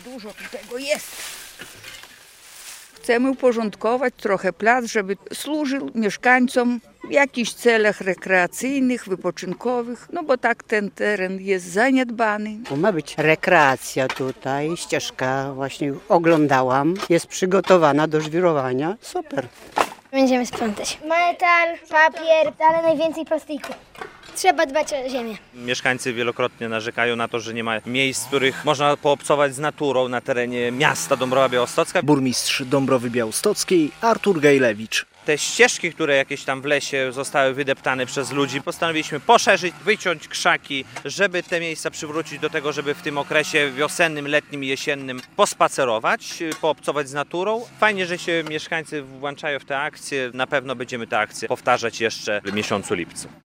dużo tu tego jest. Chcemy uporządkować trochę plac, żeby służył mieszkańcom w jakichś celach rekreacyjnych, wypoczynkowych, no bo tak ten teren jest zaniedbany. Ma być rekreacja tutaj, ścieżka właśnie oglądałam, jest przygotowana do żwirowania, super. Będziemy sprzątać. Metal, papier, ale najwięcej plastiku. Trzeba dbać o ziemię. Mieszkańcy wielokrotnie narzekają na to, że nie ma miejsc, w których można poobcować z naturą na terenie miasta Dąbrowa Białostocka. Burmistrz Dąbrowy Białostockiej Artur Gajlewicz. Te ścieżki, które jakieś tam w lesie zostały wydeptane przez ludzi, postanowiliśmy poszerzyć, wyciąć krzaki, żeby te miejsca przywrócić do tego, żeby w tym okresie wiosennym, letnim i jesiennym pospacerować, poobcować z naturą. Fajnie, że się mieszkańcy włączają w te akcje. Na pewno będziemy te akcje powtarzać jeszcze w miesiącu lipcu.